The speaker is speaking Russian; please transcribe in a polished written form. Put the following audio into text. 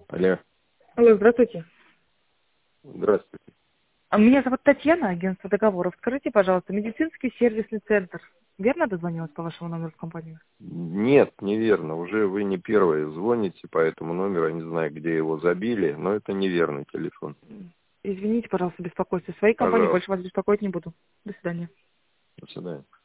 Алло. Алло, здравствуйте. Здравствуйте. Меня зовут Татьяна, агентство договоров. Скажите, пожалуйста, медицинский сервисный центр. Верно дозвонилась по вашему номеру в компанию? Нет, неверно. Уже вы не первые звоните по этому номеру. Я не знаю, где его забили, но это неверный телефон. Извините, пожалуйста, беспокойство. Своей компании Пожалуйста. больше вас беспокоить не буду. До свидания. До свидания.